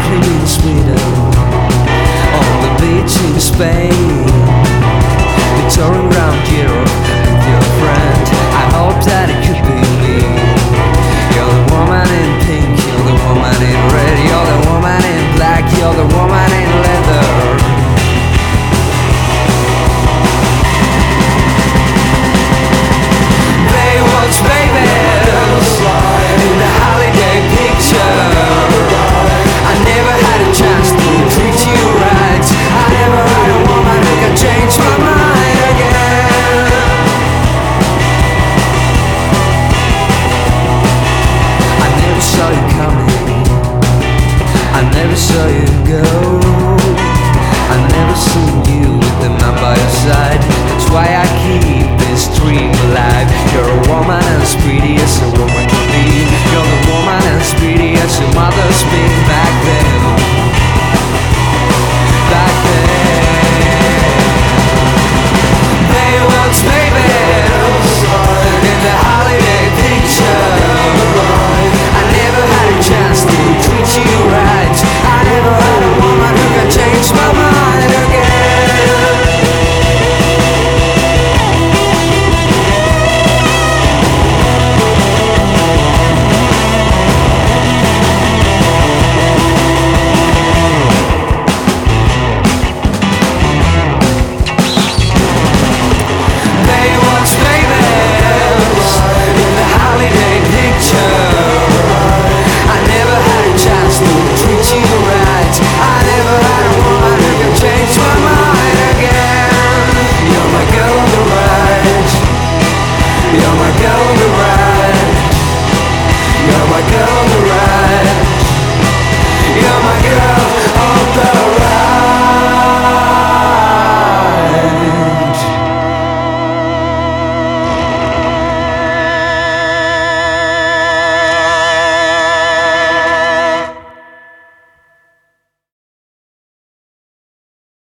sparkling in Sweden, on the beach in Spain. You're touring around Europe with your friend. I hope that it could be me. You're the woman in pink, you're the woman in red, you're the woman in black, you're the woman in leather. Baywatch babies in the holiday picture. I never had a chance to treat you right. I never had a woman who could change my mind again. I never saw you coming, I never saw you go. I never seen you with the man by your side. That's why I keep this dream alive. You're a woman as pretty as a woman can be. You're the woman as pretty as your mother's been back.